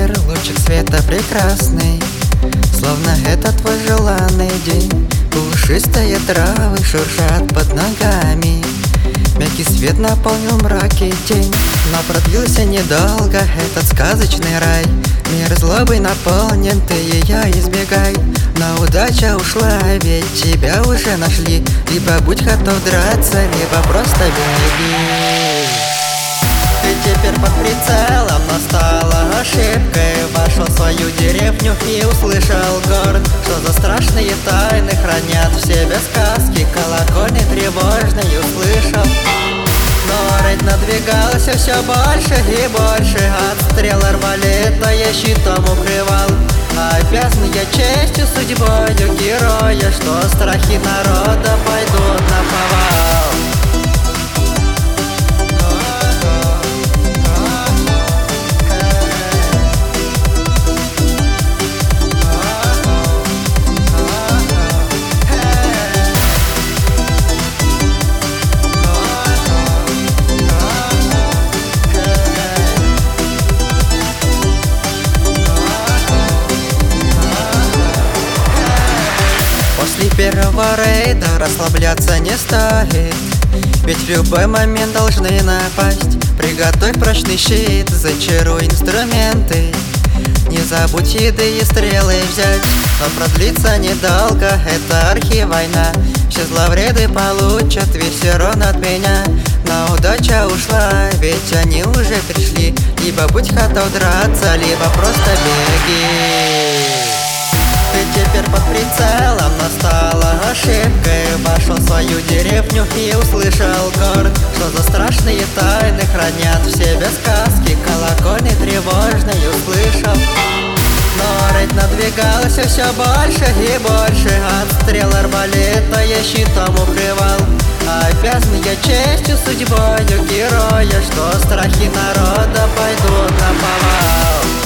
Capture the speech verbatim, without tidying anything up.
мир, лучик света прекрасный, словно это твой желанный день. Пушистые травы шуршат под ногами, мягкий свет наполнил мрак и тень. Но продлился недолго этот сказочный рай, мир злобой наполнен, ты ее избегай. Но удача ушла, ведь тебя уже нашли. Либо будь готов драться, либо просто беги. Ты теперь под прицелом, но стала ошибкой. Вошел в свою деревню и услышал горн, что за страшные тайны хранят в себе сказки. Колокольный тревожный услышал. Но рейд надвигался все больше и больше, от стрел арбалета я щитом укрывал. Обязан я честью, судьбою героя, что страхи народа пойдут на повал. После первого рейда расслабляться не стоит, ведь в любой момент должны напасть. Приготовь прочный щит, зачаруй инструменты, не забудь еды и стрелы взять. Но продлится недолго эта архивойна, все зловреды получат весь урон от меня. Но удача ушла, ведь они уже пришли. Либо будь готов драться, либо просто беги. Ты теперь под прицелом, но стала ошибкой. Вошел в свою деревню и услышал горн, что за страшные тайны хранят в себе сказки. Колокольный тревожный услышал. Но рейд надвигался все больше и больше, от стрел арбалета я щитом укрывал. Обязан я честью, судьбою героя, что страхи народа пойдут на повал.